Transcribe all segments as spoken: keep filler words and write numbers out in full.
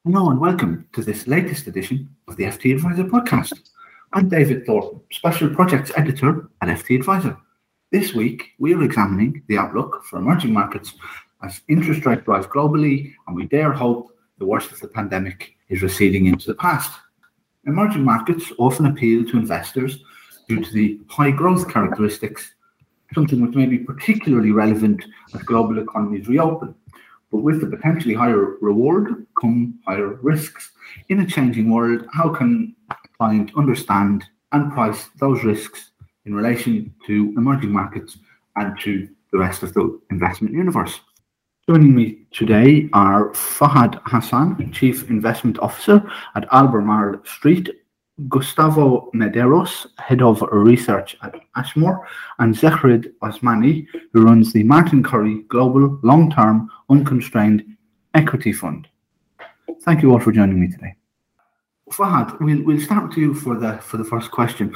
Hello and welcome to this latest edition of the F T Advisor podcast. I'm David Thornton, Special Projects Editor at F T Advisor. This week, we are examining the outlook for emerging markets as interest rates rise globally and we dare hope the worst of the pandemic is receding into the past. Emerging markets often appeal to investors due to the high growth characteristics, something which may be particularly relevant as global economies reopen. But with the potentially higher reward come higher risks. In a changing world, how can a client understand and price those risks in relation to emerging markets and to the rest of the investment universe? Joining me today are Fahad Hassan, Chief Investment Officer at Albemarle Street, Gustavo Medeiros, Head of Research at Ashmore, and Zechrid Osmani, who runs the Martin Currie Global Long-Term Unconstrained Equity Fund. Thank you all for joining me today. Fahad, we'll, we'll start with you for the, for the first question.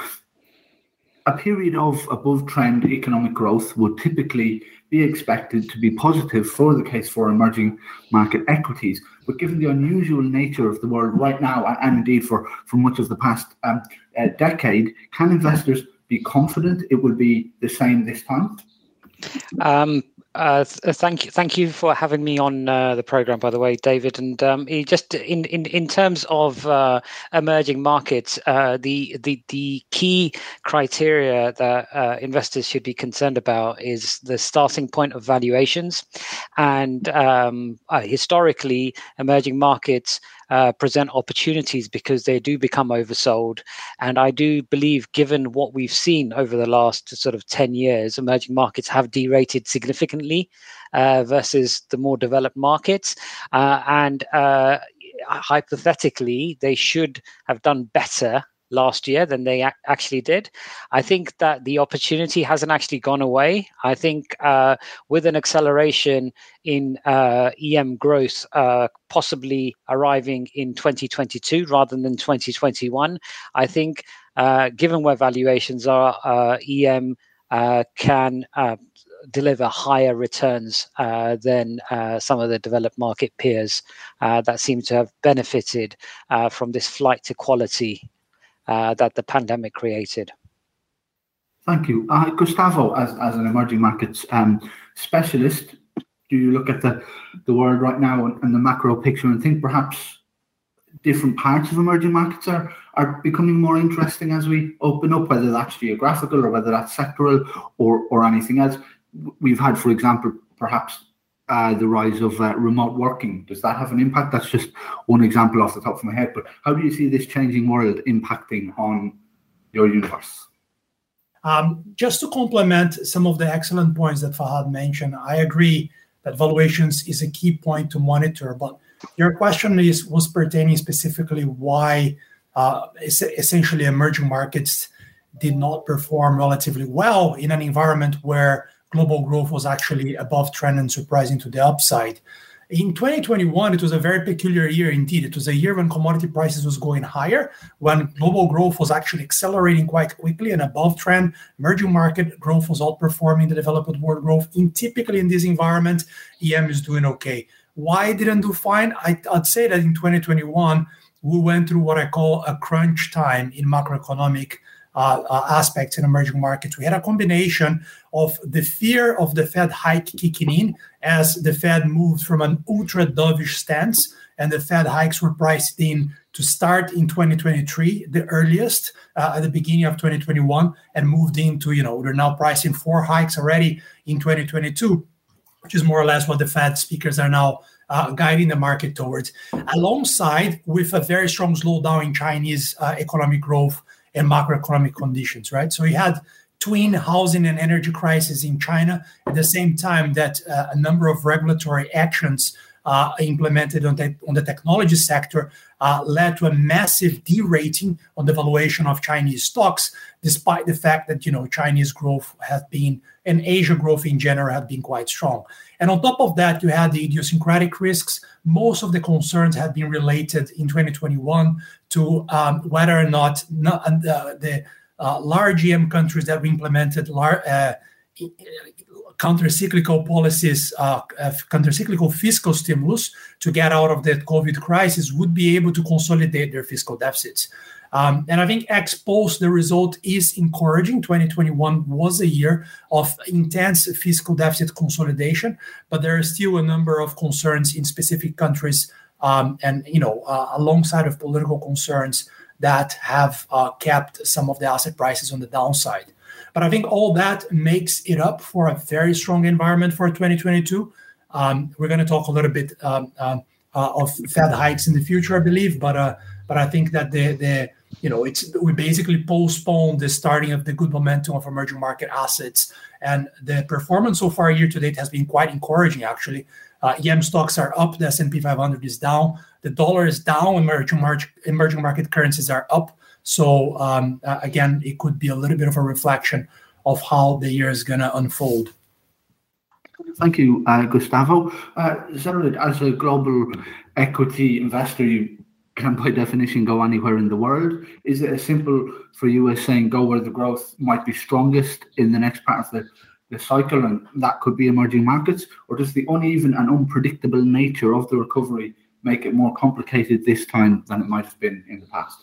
A period of above-trend economic growth would typically be expected to be positive for the case for emerging market equities. But given the unusual nature of the world right now, and, and indeed for, for much of the past um, uh, decade, can investors be confident it will be the same this time? Um, uh, th- thank you, thank you for having me on uh, the program. By the way, David, and um, just in, in in terms of uh, emerging markets, uh, the the the key criteria that uh, investors should be concerned about is the starting point of valuations, and um, uh, historically, emerging markets Uh, present opportunities because they do become oversold. And I do believe, given what we've seen over the last sort of ten years, emerging markets have derated significantly uh, versus the more developed markets. Uh, and uh, hypothetically, they should have done better last year than they ac- actually did. I think that the opportunity hasn't actually gone away. I think uh, with an acceleration in uh, E M growth uh, possibly arriving in twenty twenty-two rather than twenty twenty-one, I think uh, given where valuations are, uh, E M uh, can uh, deliver higher returns uh, than uh, some of the developed market peers uh, that seem to have benefited uh, from this flight to quality Uh, that the pandemic created. Thank you. Uh, Gustavo, as, as an emerging markets um, specialist, do you look at the, the world right now and, and the macro picture and think perhaps different parts of emerging markets are, are becoming more interesting as we open up, whether that's geographical or whether that's sectoral or, or anything else? We've had, for example, perhaps Uh, the rise of uh, remote working. Does that have an impact? That's just one example off the top of my head. But how do you see this changing world impacting on your universe? Um, just to complement some of the excellent points that Fahad mentioned, I agree that valuations is a key point to monitor. But your question is was pertaining specifically why uh, es- essentially emerging markets did not perform relatively well in an environment where global growth was actually above trend and surprising to the upside. In twenty twenty-one, it was a very peculiar year indeed. It was a year when commodity prices was going higher, when global growth was actually accelerating quite quickly and above trend. Emerging market growth was outperforming the developed world growth. And typically in this environment, E M is doing okay. Why it didn't do fine? I, I'd say that in twenty twenty-one, we went through what I call a crunch time in macroeconomic Uh, uh, aspects in emerging markets. We had a combination of the fear of the Fed hike kicking in as the Fed moved from an ultra dovish stance, and the Fed hikes were priced in to start in twenty twenty-three, the earliest, uh, at the beginning of twenty twenty-one, and moved into, you know, they're now pricing four hikes already in twenty twenty-two, which is more or less what the Fed speakers are now uh, guiding the market towards, alongside with a very strong slowdown in Chinese uh, economic growth and macroeconomic conditions, right? So we had twin housing and energy crisis in China at the same time that uh, a number of regulatory actions uh, implemented on the, on the technology sector uh, led to a massive derating on the valuation of Chinese stocks, despite the fact that, you know, Chinese growth has been, and Asia growth in general had been quite strong. And on top of that, you had the idiosyncratic risks. Most of the concerns had been related in twenty twenty-one to um, whether or not, not uh, the uh, large E M countries that we implemented lar- uh, countercyclical policies, uh, countercyclical fiscal stimulus to get out of the COVID crisis would be able to consolidate their fiscal deficits. Um, and I think ex post, the result is encouraging. twenty twenty-one was a year of intense fiscal deficit consolidation, but there are still a number of concerns in specific countries, um, and you know, uh, alongside of political concerns that have uh, kept some of the asset prices on the downside. But I think all that makes it up for a very strong environment for twenty twenty-two. Um, we're going to talk a little bit um, um, uh, of Fed hikes in the future, I believe, but uh, but I think that the the you know it's we basically postponed the starting of the good momentum of emerging market assets, and the performance so far year to date has been quite encouraging. Actually, uh, E M stocks are up, the S and P five hundred is down, the dollar is down, emerging market emerging market currencies are up. So um, uh, again, it could be a little bit of a reflection of how the year is going to unfold. Thank you, uh, Gustavo. Uh, Zerid, as a global equity investor, you can by definition go anywhere in the world. Is it as simple for you as saying go where the growth might be strongest in the next part of the, the cycle, and that could be emerging markets? Or does the uneven and unpredictable nature of the recovery make it more complicated this time than it might have been in the past?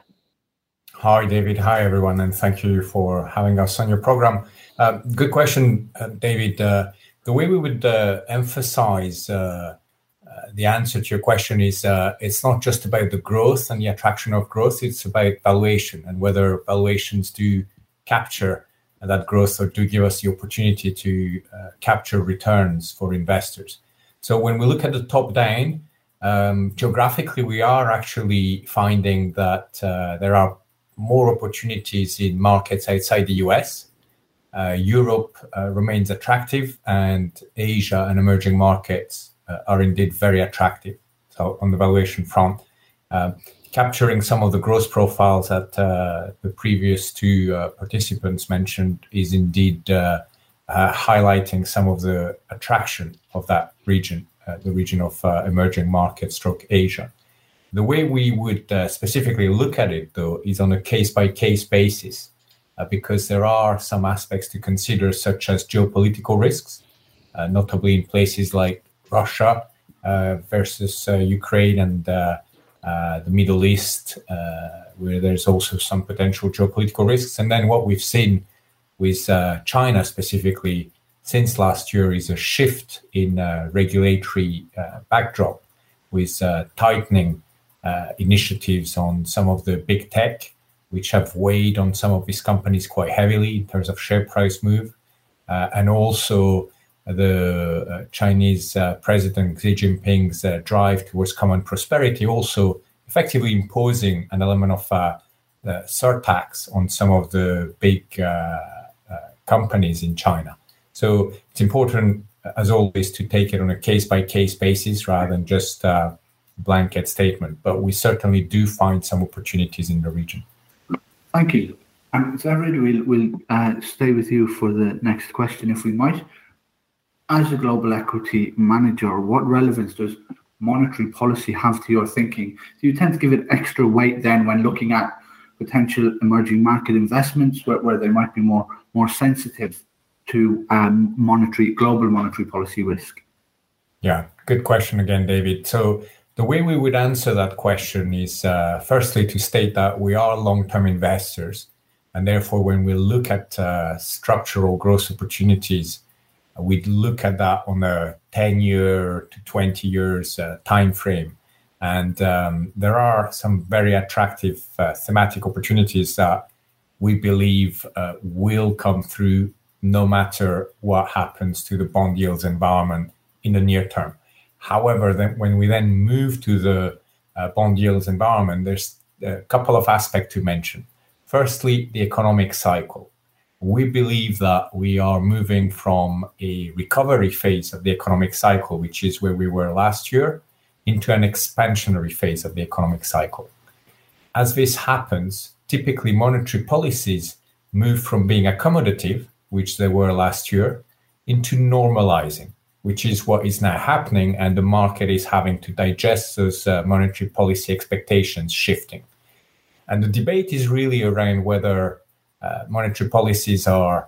Hi, David. Hi, everyone, and thank you for having us on your program. Uh, good question, uh, David. Uh, the way we would uh, emphasize uh, uh, the answer to your question is uh, it's not just about the growth and the attraction of growth, it's about valuation and whether valuations do capture that growth or do give us the opportunity to uh, capture returns for investors. So when we look at the top down, um, geographically, we are actually finding that uh, there are more opportunities in markets outside the U S. Uh, Europe uh, remains attractive, and Asia and emerging markets uh, are indeed very attractive. So on the valuation front, uh, capturing some of the growth profiles that uh, the previous two uh, participants mentioned is indeed uh, uh, highlighting some of the attraction of that region, uh, the region of uh, emerging markets stroke Asia. The way we would uh, specifically look at it, though, is on a case-by-case basis, uh, because there are some aspects to consider, such as geopolitical risks, uh, notably in places like Russia uh, versus uh, Ukraine and uh, uh, the Middle East, uh, where there's also some potential geopolitical risks. And then what we've seen with uh, China specifically since last year is a shift in uh, regulatory uh, backdrop with uh, tightening Uh, initiatives on some of the big tech, which have weighed on some of these companies quite heavily in terms of share price move. Uh, and also the uh, Chinese uh, President Xi Jinping's uh, drive towards common prosperity, also effectively imposing an element of uh, uh, surtax on some of the big uh, uh, companies in China. So it's important, as always, to take it on a case-by-case basis rather than just uh, blanket statement, but we certainly do find some opportunities in the region. Thank you. And Zerid, we'll, we'll uh, stay with you for the next question, if we might. As a global equity manager, what relevance does monetary policy have to your thinking? Do you tend to give it extra weight then when looking at potential emerging market investments where, where they might be more, more sensitive to um, monetary, global monetary policy risk? Yeah, good question again, David. So the way we would answer that question is uh, firstly to state that we are long-term investors, and therefore when we look at uh, structural growth opportunities, uh, we'd look at that on a ten-year to twenty years uh, time frame. And um, there are some very attractive uh, thematic opportunities that we believe uh, will come through no matter what happens to the bond yields environment in the near term. However, then when we then move to the uh, bond yields environment, there's a couple of aspects to mention. Firstly, the economic cycle. We believe that we are moving from a recovery phase of the economic cycle, which is where we were last year, into an expansionary phase of the economic cycle. As this happens, typically monetary policies move from being accommodative, which they were last year, into normalizing, which is what is now happening, and the market is having to digest those uh, monetary policy expectations shifting. And the debate is really around whether uh, monetary policies are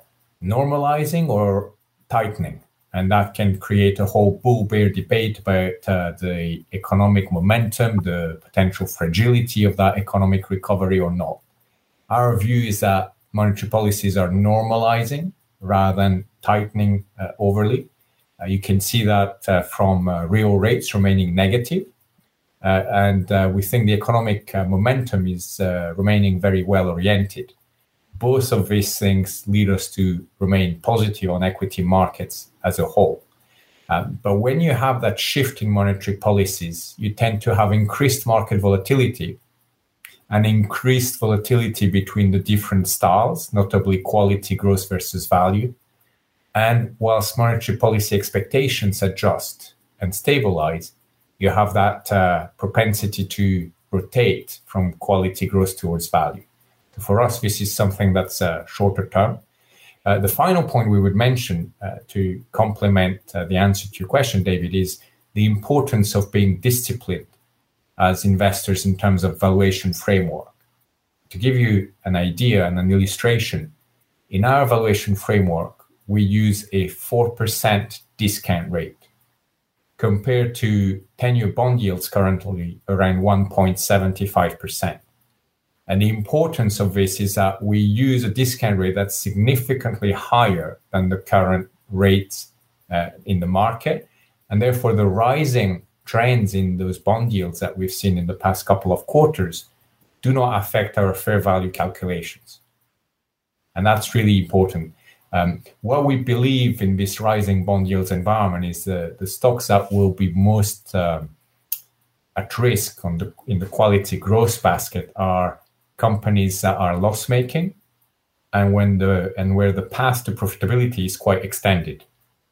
normalizing or tightening. And that can create a whole bull-bear debate about uh, the economic momentum, the potential fragility of that economic recovery or not. Our view is that monetary policies are normalizing rather than tightening uh, overly. Uh, you can see that uh, from uh, real rates remaining negative. Uh, and uh, we think the economic uh, momentum is uh, remaining very well oriented. Both of these things lead us to remain positive on equity markets as a whole. Um, but when you have that shift in monetary policies, you tend to have increased market volatility and increased volatility between the different styles, notably quality, growth versus value. And whilst monetary policy expectations adjust and stabilize, you have that uh, propensity to rotate from quality growth towards value. For us, this is something that's uh, shorter term. Uh, the final point we would mention uh, to complement uh, the answer to your question, David, is the importance of being disciplined as investors in terms of valuation framework. To give you an idea and an illustration, in our valuation framework, we use a four percent discount rate compared to ten-year bond yields currently around one point seven five percent. And the importance of this is that we use a discount rate that's significantly higher than the current rates uh, in the market. And therefore, the rising trends in those bond yields that we've seen in the past couple of quarters do not affect our fair value calculations. And that's really important. Um, what we believe in this rising bond yields environment is the, the stocks that will be most um, at risk on the, in the quality growth basket are companies that are loss-making and when the and where the path to profitability is quite extended,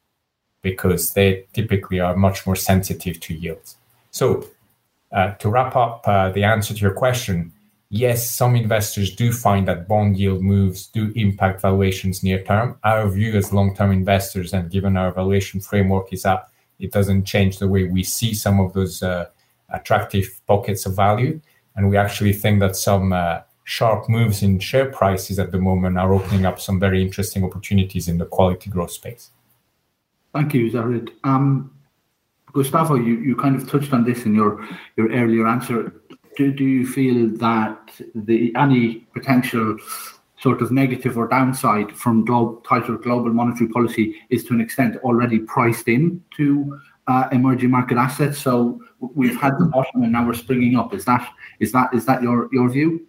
because they typically are much more sensitive to yields. So uh, to wrap up uh, the answer to your question, yes, some investors do find that bond yield moves do impact valuations near term. Our view as long-term investors and given our valuation framework is that it doesn't change the way we see some of those uh, attractive pockets of value. And we actually think that some uh, sharp moves in share prices at the moment are opening up some very interesting opportunities in the quality growth space. Thank you, Zarid. Um, Gustavo, you, you kind of touched on this in your, your earlier answer. Do, do you feel that the any potential sort of negative or downside from glo- tighter global monetary policy is to an extent already priced in to uh, emerging market assets? So we've had the bottom and now we're springing up. Is that is that is that your, your view?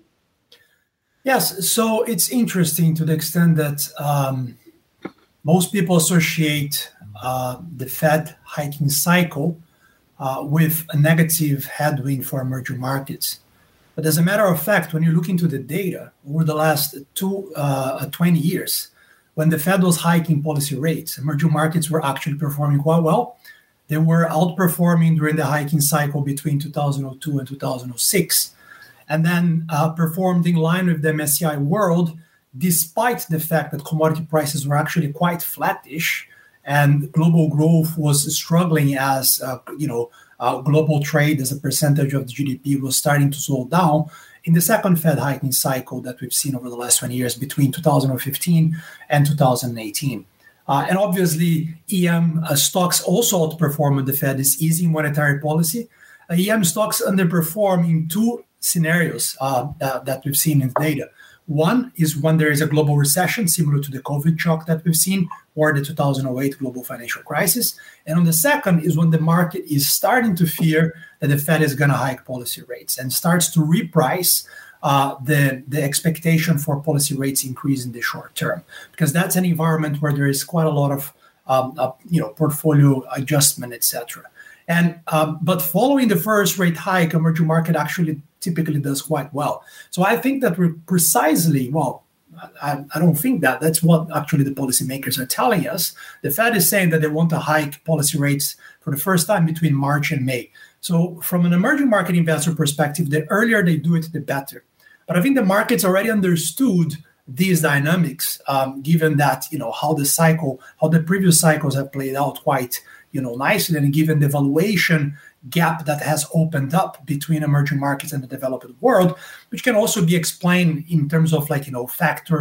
Yes. So it's interesting to the extent that um, most people associate uh, the Fed hiking cycle uh, with a negative headwind for emerging markets. But as a matter of fact, when you look into the data over the last two, uh, twenty years, when the Fed was hiking policy rates, emerging markets were actually performing quite well. They were outperforming during the hiking cycle between two thousand two and two thousand six, and then uh, performed in line with the M S C I World, despite the fact that commodity prices were actually quite flattish and global growth was struggling as, uh, you know, uh, global trade as a percentage of the G D P was starting to slow down in the second Fed hiking cycle that we've seen over the last twenty years between two thousand fifteen and two thousand eighteen. Uh, and obviously, E M uh, stocks also outperform when the Fed is easing monetary policy. Uh, E M stocks underperform in two scenarios uh, that, that we've seen in the data. One is when there is a global recession, similar to the COVID shock that we've seen, or the two thousand eight global financial crisis. And on the second is when the market is starting to fear that the Fed is going to hike policy rates and starts to reprice uh, the, the expectation for policy rates increase in the short term, because that's an environment where there is quite a lot of um, uh, you know, portfolio adjustment, et cetera. And um, but following the first rate hike, emerging market actually typically does quite well. So I think that we're precisely, well, I, I don't think that. That's what actually the policymakers are telling us. The Fed is saying that they want to hike policy rates for the first time between March and May. So from an emerging market investor perspective, the earlier they do it, the better. But I think the markets already understood these dynamics, um, given that, you know, how the cycle, how the previous cycles have played out quite, you know, nicely, and given the valuation gap that has opened up between emerging markets and the developed world, which can also be explained in terms of, like, you know, factors,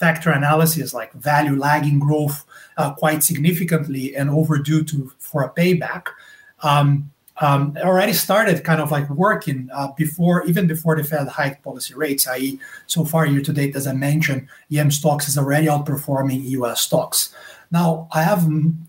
factor analysis like value lagging growth uh, quite significantly and overdue to for a payback, um, um, already started kind of like working uh, before, even before the Fed hiked policy rates, that is so far year to date, as I mentioned, E M stocks is already outperforming U S stocks. Now, I have,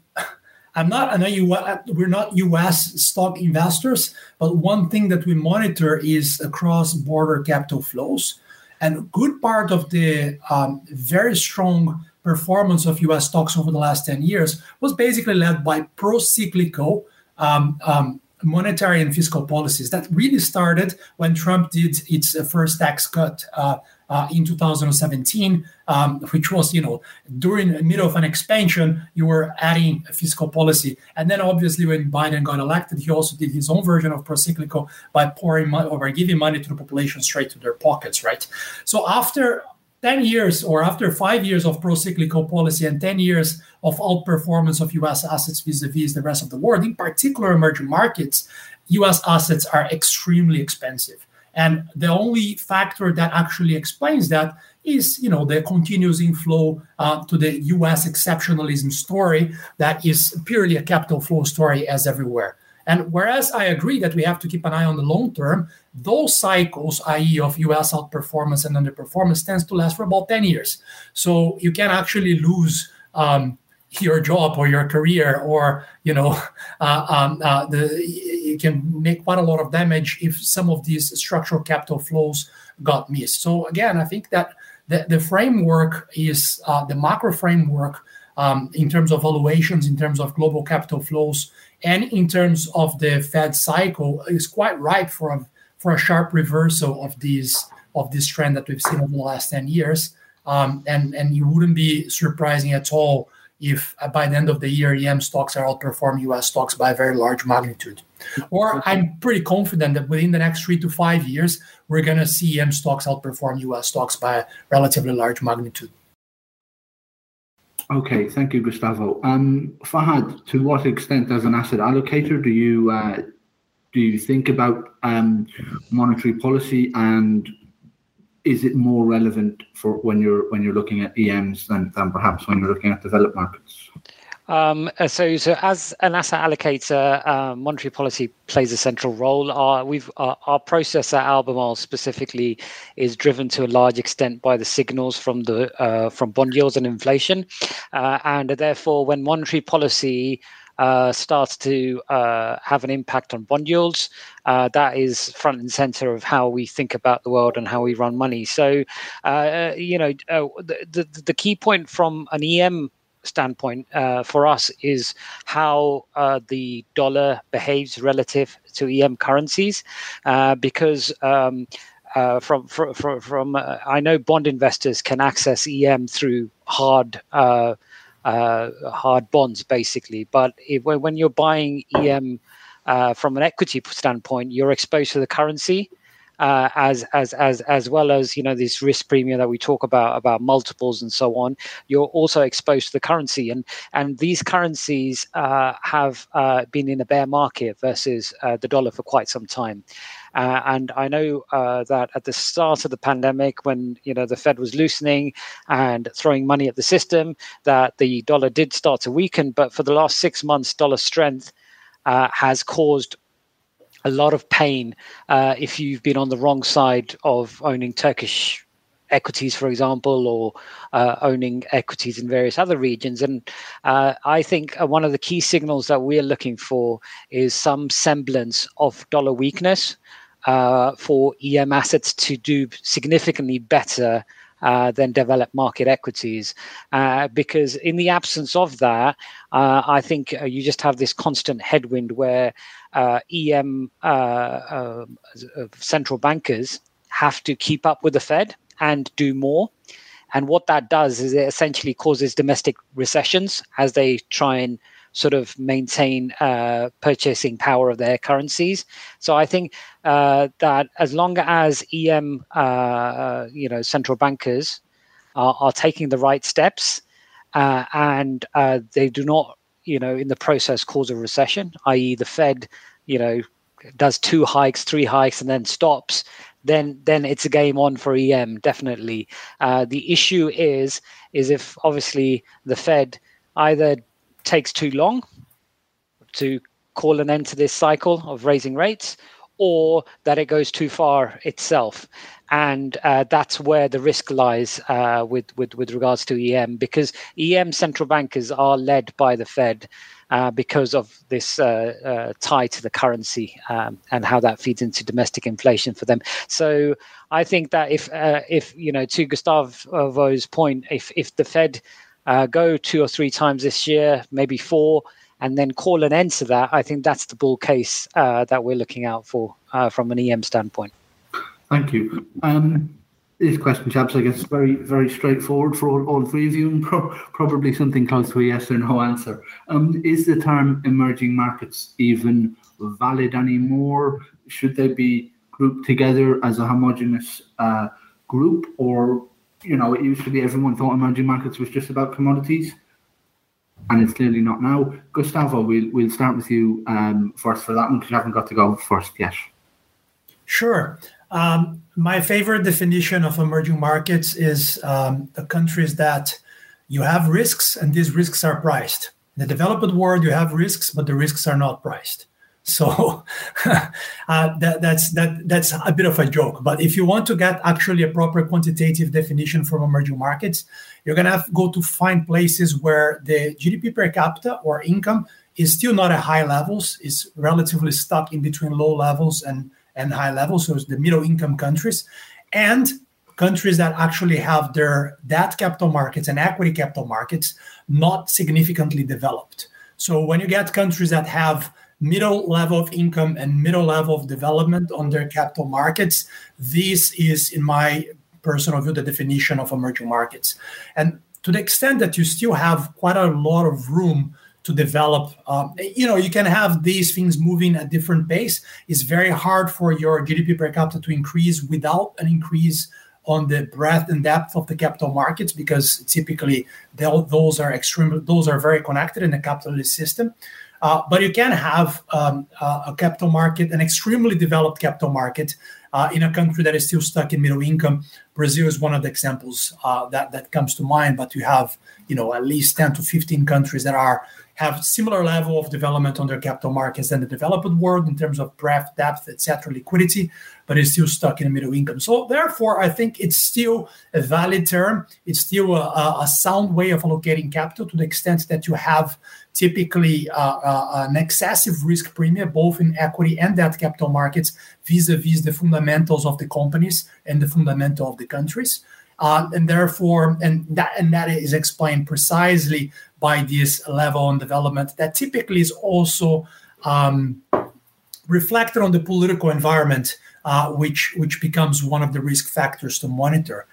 I'm not, I know you, we're not U S stock investors, but one thing that we monitor is cross-border capital flows. And a good part of the um, very strong performance of U S stocks over the last ten years was basically led by pro-cyclical um, um, monetary and fiscal policies that really started when Trump did its first tax cut uh, uh, in two thousand seventeen, um, which was, you know, during the middle of an expansion, you were adding a fiscal policy. And then obviously when Biden got elected, he also did his own version of pro-cyclical by pouring money or by giving money to the population straight to their pockets, right? So after ten years or after five years of pro-cyclical policy and ten years of outperformance of U S assets vis-a-vis the rest of the world, in particular emerging markets, U S assets are extremely expensive. And the only factor that actually explains that is, you know, the continuous inflow uh, to the U S exceptionalism story that is purely a capital flow story as everywhere. And whereas I agree that we have to keep an eye on the long term, those cycles, that is of U S outperformance and underperformance, tends to last for about ten years. So you can actually lose um, your job or your career, or, you know, uh, um, uh, the, you can make quite a lot of damage if some of these structural capital flows got missed. So again, I think that the, the framework is uh, the macro framework um, in terms of valuations, in terms of global capital flows, and in terms of the Fed cycle is quite ripe for a, for a sharp reversal of these of this trend that we've seen over the last ten years. Um, and, and it wouldn't be surprising at all if uh, by the end of the year, E M stocks are outperforming U S stocks by a very large magnitude. Or okay. I'm pretty confident that within the next three to five years, we're going to see E M stocks outperform U S stocks by a relatively large magnitude. Okay, thank you, Gustavo. Um, Fahad, to what extent, as an asset allocator, do you uh, do you think about um, monetary policy, and is it more relevant for when you're when you're looking at E Ms than, than perhaps when you're looking at developed markets? Um, so, so as an asset allocator, uh, monetary policy plays a central role. Our, we've, our, our process at Albemarle specifically is driven to a large extent by the signals from the uh, from bond yields and inflation, uh, and therefore, when monetary policy uh, starts to uh, have an impact on bond yields, uh, that is front and center of how we think about the world and how we run money. So, uh, you know, uh, the, the the key point from an E M standpoint uh, for us is how uh, the dollar behaves relative to E M currencies, uh, because um, uh, from from, from, from uh, I know bond investors can access E M through hard uh, uh, hard bonds, basically. But if, when you're buying E M uh, from an equity standpoint, you're exposed to the currency. Uh, as as as as well as, you know, this risk premium that we talk about about multiples and so on, you're also exposed to the currency, and and these currencies uh, have uh, been in a bear market versus uh, the dollar for quite some time. Uh, and I know uh, that at the start of the pandemic, when, you know, the Fed was loosening and throwing money at the system, that the dollar did start to weaken. But for the last six months, dollar strength uh, has caused a lot of pain uh, if you've been on the wrong side of owning Turkish equities, for example, or uh, owning equities in various other regions. And uh, I think uh, one of the key signals that we're looking for is some semblance of dollar weakness uh, for E M assets to do significantly better Uh, than developed market equities, uh, because in the absence of that, uh, I think uh, you just have this constant headwind where uh, E M uh, uh, central bankers have to keep up with the Fed and do more. And what that does is it essentially causes domestic recessions as they try and sort of maintain uh, purchasing power of their currencies. So I think uh, that as long as E M, uh, you know, central bankers are, are taking the right steps uh, and uh, they do not, you know, in the process cause a recession, that is the Fed, you know, does two hikes, three hikes, and then stops, then then it's a game on for E M, definitely. Uh, the issue is is if obviously the Fed either takes too long to call an end to this cycle of raising rates, or that it goes too far itself. And uh, that's where the risk lies uh, with, with, with regards to E M, because E M central bankers are led by the Fed uh, because of this uh, uh, tie to the currency um, and how that feeds into domestic inflation for them. So I think that if, uh, if you know, to Gustavo's point, if, if the Fed uh, go two or three times this year, maybe four, and then call an end to that, I think that's the bull case uh, that we're looking out for uh, from an E M standpoint. Thank you. Um, this question, chaps, I guess is very, very straightforward for all, all three of you, and pro- probably something close to a yes or no answer. Um, is the term emerging markets even valid anymore? Should they be grouped together as a homogenous uh, group? Or, you know, it used to be everyone thought emerging markets was just about commodities, and it's clearly not now. Gustavo, we'll, we'll start with you um, first for that one, because you haven't got to go first yet. Sure. Um, my favorite definition of emerging markets is um, the countries that you have risks and these risks are priced. In the developed world, you have risks, but the risks are not priced. So uh, that, that's that that's a bit of a joke. But if you want to get actually a proper quantitative definition from emerging markets, you're going to have to go to find places where the G D P per capita or income is still not at high levels, is relatively stuck in between low levels and and high levels, so it's the middle income countries, and countries that actually have their debt capital markets and equity capital markets not significantly developed. So when you get countries that have middle level of income and middle level of development on their capital markets, this is, in my personal view, the definition of emerging markets. And to the extent that you still have quite a lot of room to develop, um, you know, you can have these things moving at different pace. It's very hard for your G D P per capita to increase without an increase on the breadth and depth of the capital markets, because typically those are extremely, those are very connected in the capitalist system. Uh, but you can have um, uh, a capital market, an extremely developed capital market uh, in a country that is still stuck in middle income. Brazil is one of the examples uh, that, that comes to mind, but you have, you know, at least ten to fifteen countries that are have similar level of development on their capital markets than the developed world in terms of breadth, depth, et cetera, liquidity, but it's still stuck in the middle income. So therefore, I think it's still a valid term. It's still a, a sound way of allocating capital to the extent that you have typically uh, uh, an excessive risk premium, both in equity and debt capital markets, vis-a-vis the fundamentals of the companies and the fundamental of the countries. Uh, and therefore, and that and that is explained precisely by this level of development that typically is also um, reflected on the political environment, uh, which which becomes one of the risk factors to monitor.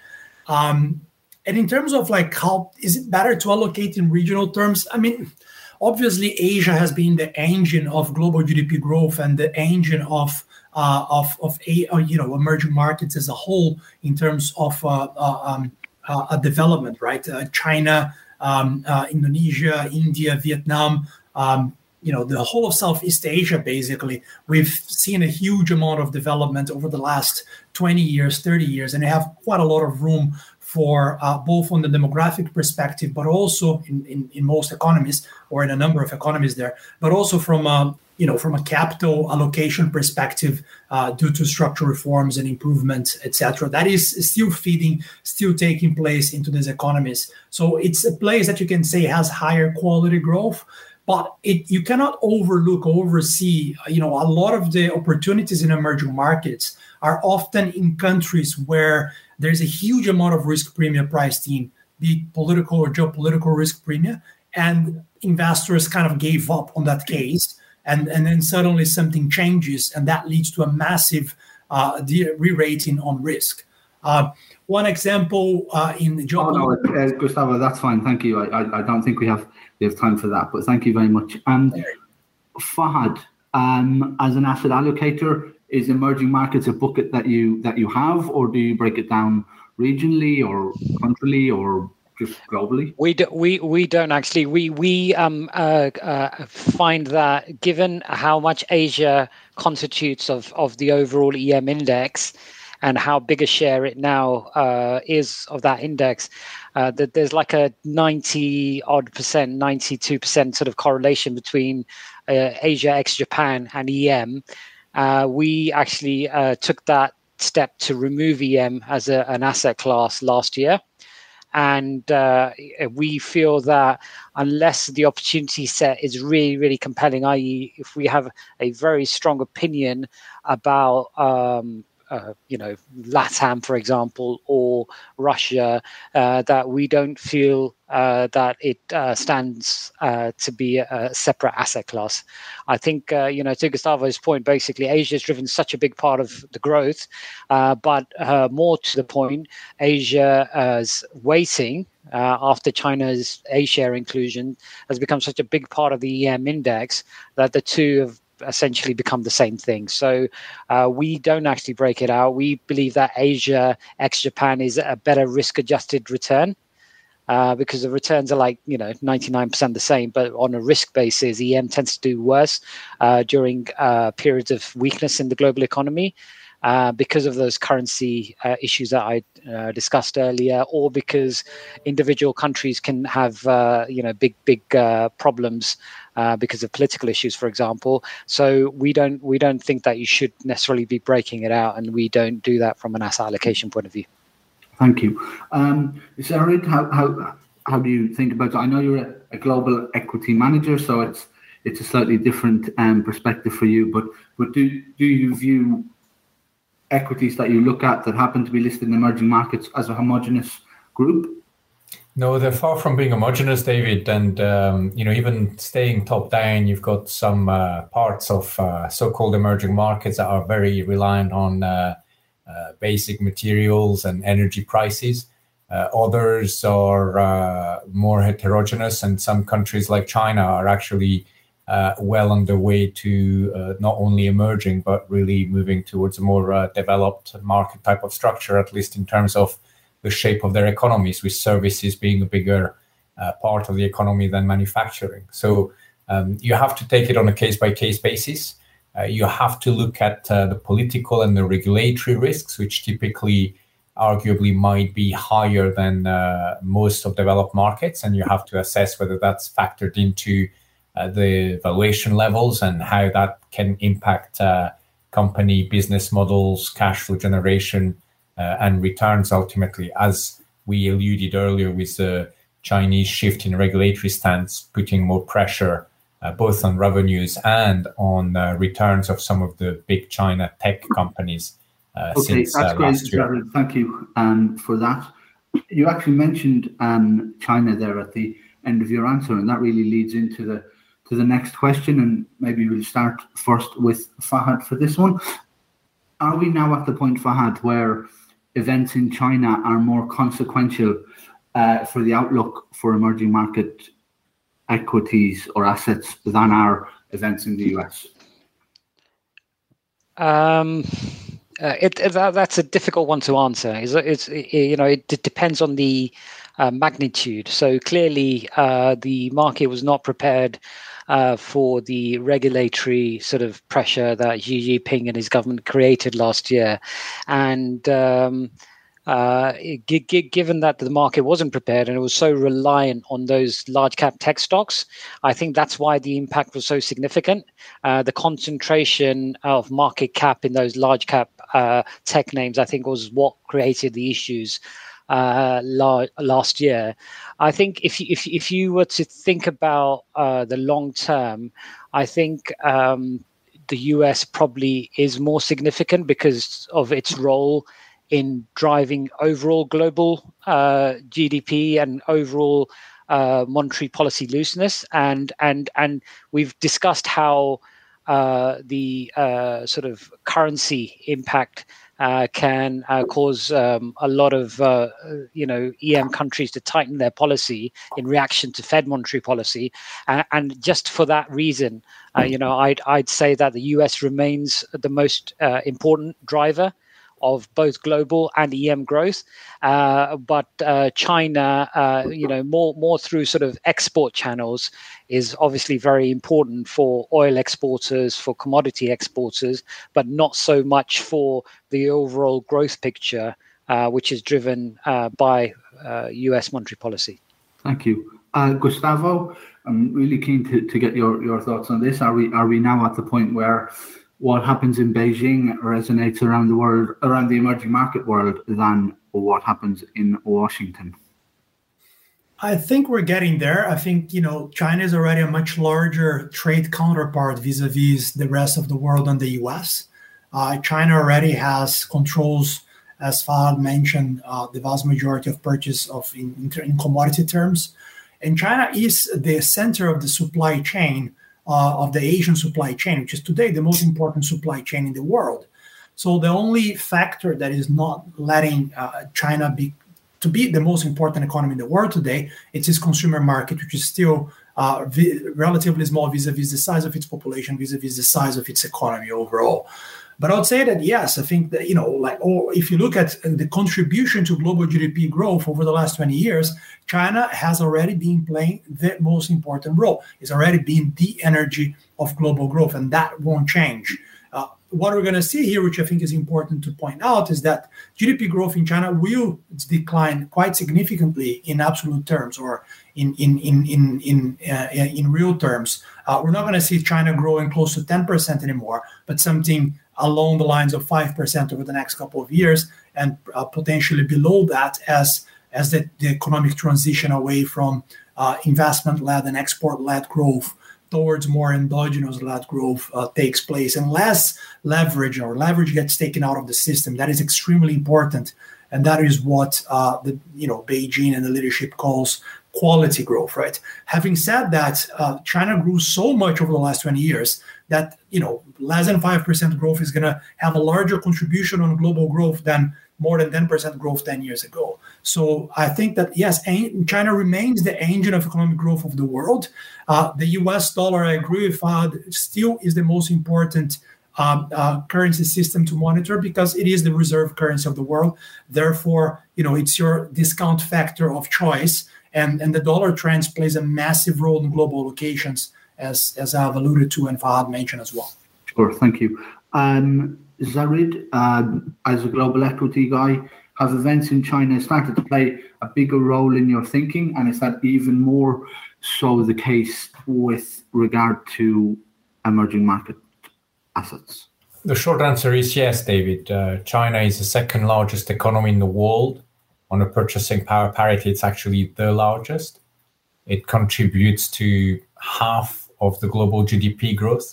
Um, and in terms of like how is it better to allocate in regional terms? I mean, obviously Asia has been the engine of global G D P growth and the engine of Uh, of of a uh, you know emerging markets as a whole in terms of uh, uh, um, uh, a development, right? Uh, China, um, uh, Indonesia, India, Vietnam, um, you know, the whole of Southeast Asia. Basically, we've seen a huge amount of development over the last twenty years, thirty years, and they have quite a lot of room for uh, both on the demographic perspective, but also in, in, in most economies or in a number of economies there, but also from a, you know, from a capital allocation perspective uh, due to structural reforms and improvements, et cetera. That is still feeding, still taking place into these economies. So it's a place that you can say has higher quality growth, but it, you cannot overlook, oversee, you know, a lot of the opportunities in emerging markets are often in countries where there's a huge amount of risk premium priced in, be it political or geopolitical risk premium, and investors kind of gave up on that case. And, and then suddenly something changes, and that leads to a massive uh, de- re-rating on risk. Uh, one example uh, in the job. Oh, no, uh, Gustavo, that's fine. Thank you. I, I, I don't think we have we have time for that, but thank you very much. And um, Fahad, um, as an asset allocator, is emerging markets a bucket that you that you have, or do you break it down regionally or countryly or just globally? We do, we we don't actually. We we um uh, uh find that given how much Asia constitutes of of the overall E M index, and how big a share it now uh, is of that index, uh, that there's like a ninety odd percent, ninety-two percent sort of correlation between uh, Asia ex Japan and E M. Uh, we actually uh, took that step to remove E M as a, an asset class last year. And uh, we feel that unless the opportunity set is really, really compelling, that is, if we have a very strong opinion about, um, uh, you know, LATAM, for example, or Russia, uh, that we don't feel uh, that it uh, stands uh, to be a separate asset class. I think, uh, you know, to Gustavo's point, basically, Asia has driven such a big part of the growth, uh, but uh, more to the point, Asia's weighting uh, after China's A-share inclusion has become such a big part of the E M index that the two have essentially become the same thing. So uh, we don't actually break it out. We believe that Asia ex-Japan is a better risk-adjusted return. Uh, because the returns are like, you know, ninety-nine percent the same, but on a risk basis, E M tends to do worse uh, during uh, periods of weakness in the global economy uh, because of those currency uh, issues that I uh, discussed earlier, or because individual countries can have, uh, you know, big, big uh, problems uh, because of political issues, for example. So we don't we don't think that you should necessarily be breaking it out, and we don't do that from an asset allocation point of view. Thank you. Um, Zarid, how, how how do you think about it? I know you're a, a global equity manager, so it's it's a slightly different um, perspective for you. But but do do you view equities that you look at that happen to be listed in emerging markets as a homogenous group? No, they're far from being homogenous, David. And um, you know, even staying top down, you've got some uh, parts of uh, so-called emerging markets that are very reliant on Uh, Uh, basic materials and energy prices. Uh, others are uh, more heterogeneous, and some countries like China are actually uh, well on their way to uh, not only emerging, but really moving towards a more uh, developed market type of structure, at least in terms of the shape of their economies, with services being a bigger uh, part of the economy than manufacturing. So um, you have to take it on a case-by-case basis. Uh, you have to look at uh, the political and the regulatory risks, which typically, arguably, might be higher than uh, most of developed markets. And you have to assess whether that's factored into uh, the valuation levels and how that can impact uh, company business models, cash flow generation, uh, and returns ultimately, as we alluded earlier with the Chinese shift in regulatory stance, putting more pressure Uh, both on revenues and on uh, returns of some of the big China tech companies uh, okay, since that's uh, great, last year. Jared. Thank you um, for that. You actually mentioned um, China there at the end of your answer, and that really leads into the to the next question. And maybe we'll start first with Fahad for this one. Are we now at the point, Fahad, where events in China are more consequential uh, for the outlook for emerging market equities or assets than our events in the U S? Um, uh, it, it that, that's a difficult one to answer. It's, it's it, you know it, it depends on the uh, magnitude. So clearly, uh, the market was not prepared uh, for the regulatory sort of pressure that Xi Jinping and his government created last year, and um, Uh, g- g- given that the market wasn't prepared and it was so reliant on those large cap tech stocks, I think that's why the impact was so significant. Uh, the concentration of market cap in those large cap uh, tech names, I think, was what created the issues uh, la- last year. I think if you, if if you were to think about uh, the long term, I think um, the U S probably is more significant because of its role in driving overall global uh, G D P and overall uh, monetary policy looseness, and and and we've discussed how uh, the uh, sort of currency impact uh, can uh, cause um, a lot of uh, you know E M countries to tighten their policy in reaction to Fed monetary policy, and, and just for that reason, uh, you know, I'd I'd say that the U S remains the most uh, important driver of both global and E M growth, uh, but uh, China, uh, you know, more more through sort of export channels is obviously very important for oil exporters, for commodity exporters, but not so much for the overall growth picture, uh, which is driven uh, by uh, U S monetary policy. Thank you. Uh, Gustavo, I'm really keen to, to get your, your thoughts on this. Are we are we now at the point where what happens in Beijing resonates around the world, around the emerging market world, than what happens in Washington? I think we're getting there. I think, you know, China is already a much larger trade counterpart vis-a-vis the rest of the world and the U S. Uh, China already has controls, as Fahad mentioned, uh, the vast majority of purchase of in, in commodity terms. And China is the center of the supply chain, uh, of the Asian supply chain, which is today the most important supply chain in the world. So the only factor that is not letting uh, China be to be the most important economy in the world today, it's its consumer market, which is still uh, vi- relatively small vis-a-vis the size of its population, vis-a-vis the size of its economy overall. But I would say that, yes, I think that, you know, like, or if you look at the contribution to global G D P growth over the last twenty years, China has already been playing the most important role. It's already been the energy of global growth, and that won't change. Uh, what we're going to see here, which I think is important to point out, is that G D P growth in China will decline quite significantly in absolute terms, or in in in in in, uh, in real terms. Uh, we're not going to see China growing close to ten percent anymore, but something along the lines of five percent over the next couple of years, and uh, potentially below that as as the, the economic transition away from uh, investment-led and export-led growth towards more endogenous-led growth uh, takes place, and less leverage or leverage gets taken out of the system. That is extremely important, and that is what uh, the you know Beijing and the leadership calls quality growth, right? Having said that, uh, China grew so much over the last twenty years that, you know, less than five percent growth is going to have a larger contribution on global growth than more than ten percent growth ten years ago. So I think that, yes, China remains the engine of economic growth of the world. Uh, the U S dollar, I agree with Fahad, still is the most important uh, uh, currency system to monitor because it is the reserve currency of the world. Therefore, you know, it's your discount factor of choice. And, and the dollar trends plays a massive role in global locations, as, as I've alluded to and Fahad mentioned as well. Sure, thank you. Um, Zarid, um, as a global equity guy, have events in China started to play a bigger role in your thinking? And is that even more so the case with regard to emerging market assets? The short answer is yes, David. Uh, China is the second largest economy in the world. On a purchasing power parity, it's actually the largest. It contributes to half of the global G D P growth.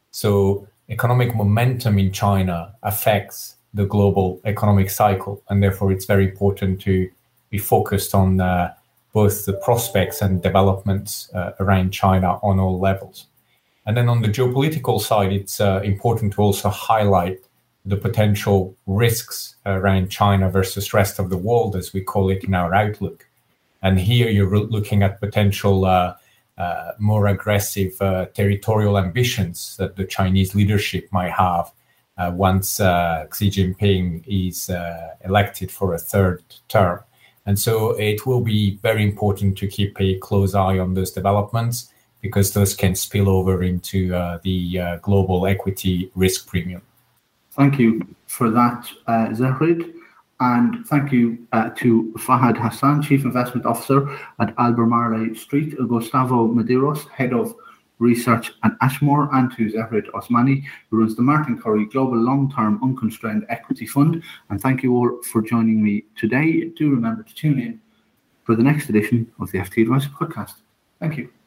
So economic momentum in China affects the global economic cycle, and therefore it's very important to be focused on uh, both the prospects and developments uh, around China on all levels. And then on the geopolitical side, it's uh, important to also highlight the potential risks around China versus rest of the world, as we call it in our outlook. And here you're looking at potential uh, uh, more aggressive uh, territorial ambitions that the Chinese leadership might have uh, once uh, Xi Jinping is uh, elected for a third term. And so it will be very important to keep a close eye on those developments, because those can spill over into uh, the uh, global equity risk premium. Thank you for that, uh, Zahrid. And thank you uh, to Fahad Hassan, Chief Investment Officer at Albemarle Street, Gustavo Medeiros, Head of Research at Ashmore, and to Zahrid Osmani, who runs the Martin Currie Global Long-Term Unconstrained Equity Fund. And thank you all for joining me today. Do remember to tune in for the next edition of the F T Advisor podcast. Thank you.